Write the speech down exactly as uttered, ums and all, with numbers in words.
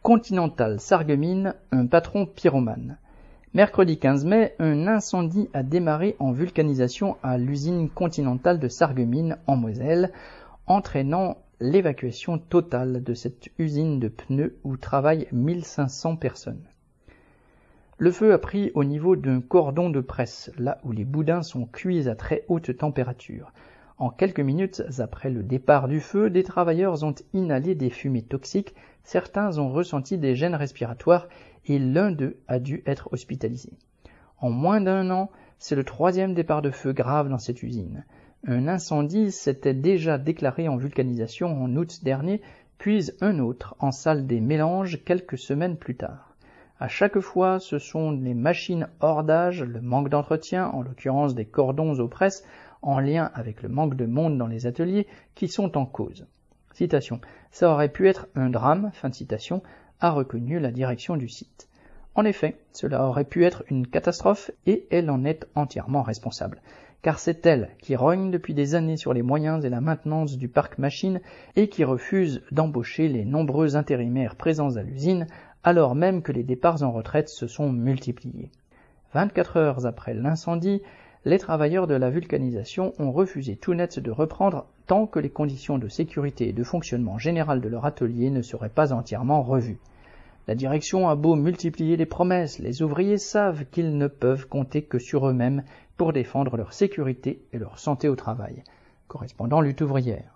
Continental Sarreguemines, un patron pyromane. Mercredi quinze mai, un incendie a démarré en vulcanisation à l'usine Continental de Sarreguemines en Moselle, entraînant l'évacuation totale de cette usine de pneus où travaillent mille cinq cents personnes. Le feu a pris au niveau d'un cordon de presse, là où les boudins sont cuits à très haute température. En quelques minutes après le départ du feu, des travailleurs ont inhalé des fumées toxiques, certains ont ressenti des gènes respiratoires et l'un d'eux a dû être hospitalisé. En moins d'un an, c'est le troisième départ de feu grave dans cette usine. Un incendie s'était déjà déclaré en vulcanisation en août dernier, puis un autre en salle des mélanges quelques semaines plus tard. À chaque fois, ce sont les machines hors d'âge, le manque d'entretien, en l'occurrence des cordons aux presses, en lien avec le manque de monde dans les ateliers, qui sont en cause. Citation. Ça aurait pu être un drame, fin de citation, a reconnu la direction du site. En effet, cela aurait pu être une catastrophe et elle en est entièrement responsable. Car c'est elle qui rogne depuis des années sur les moyens et la maintenance du parc machine et qui refuse d'embaucher les nombreux intérimaires présents à l'usine, alors même que les départs en retraite se sont multipliés. vingt-quatre heures après l'incendie, les travailleurs de la vulcanisation ont refusé tout net de reprendre tant que les conditions de sécurité et de fonctionnement général de leur atelier ne seraient pas entièrement revues. La direction a beau multiplier les promesses, les ouvriers savent qu'ils ne peuvent compter que sur eux-mêmes pour défendre leur sécurité et leur santé au travail. Correspondant Lutte ouvrière.